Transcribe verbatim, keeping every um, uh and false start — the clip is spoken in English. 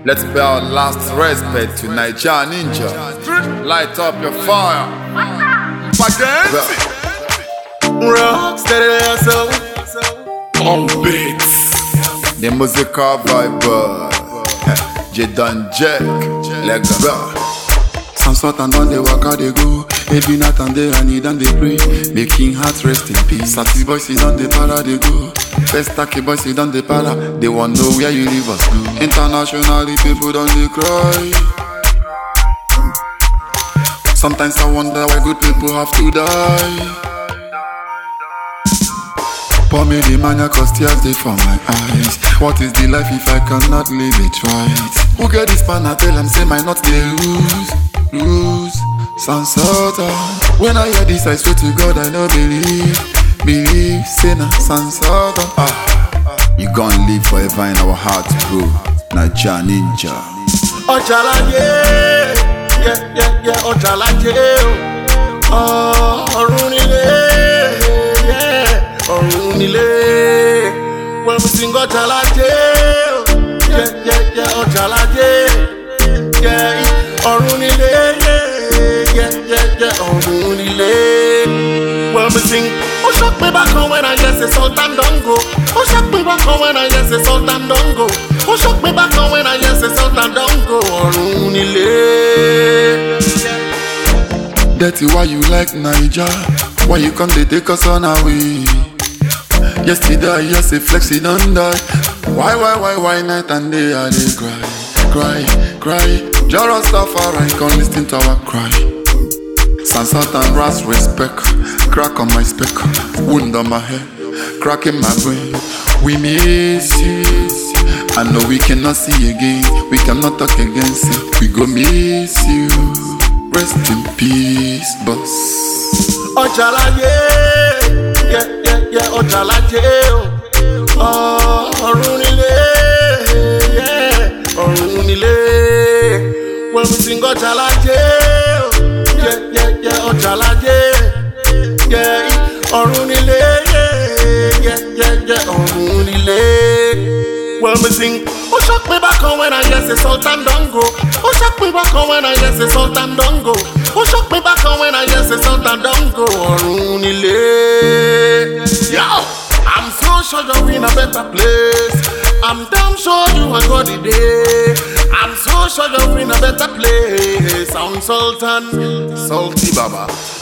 Let's pay our last respect to Naija Ninja. Light up your fire. Pagenzi. Rock steady yourself. On beats. The musical vibe. J-Don Jack. Let's go. Some sort and down they walk out they go. Every night and day I need and they pray. Making heart rest in peace. Satis boys is on the para they go. Best tacky boys is on the para. They want know where you leave us go. Internationally people don't they cry. Sometimes I wonder why good people have to die. Pour me the mania cause tears they from my eyes. What is the life if I cannot live it right? Who get this pan I tell them say my nuts they lose. Lose, Sansota. When I hear this, I swear to God, I don't believe. Believe, sinner, Sansota. Ah, you gon' live forever in our hearts, bro. Naija Ninja. Ojalaje, yeah, yeah, yeah, Ojalaje. Oh, Orunile, yeah, Orunile. When we sing Ojalaje, yeah, yeah, yeah, Ojalaje, yeah. Orunile, yeah, yeah, yeah, yeah, Orunile. When we sing, oh shock me back on when I hear say Sultan don't go. Oh shock me back on when I hear say Sultan don't go. Oh shock me back on when I hear say Sultan don't go. Orunile. Dirty, why you like Naija? Why you come they take us on our way? Yesterday I hear say flex it don't die. Why, why, why, why night and day I they cry, cry, cry. Jara Safari, come listen to our cry. Sansat and Ras respect. Crack on my spec, wound on my head, crack in my brain. We miss you. I know we cannot see again. We cannot talk against it. We go miss you. Rest in peace, boss. Ojalaje, yeah, yeah, yeah, Ojalaje. Oh, Orunile, yeah, Orunile. When we sing Ojalaje, yeah, yeah, yeah, Ojalaje, yeah, Orunile, yeah, yeah, yeah, yeah, Orunile. When we sing, oh shock me back on when I hear say Sultan don't go. Oh shock me back on when I hear say Sultan don't go. Oh shock me back on when I hear say Sultan don't go. Orunile. Yo, I'm so sure you're in a better place. I'm damn sure you are got the day. I'm so sure you're in a better place. I'm Sultan, Salty Baba.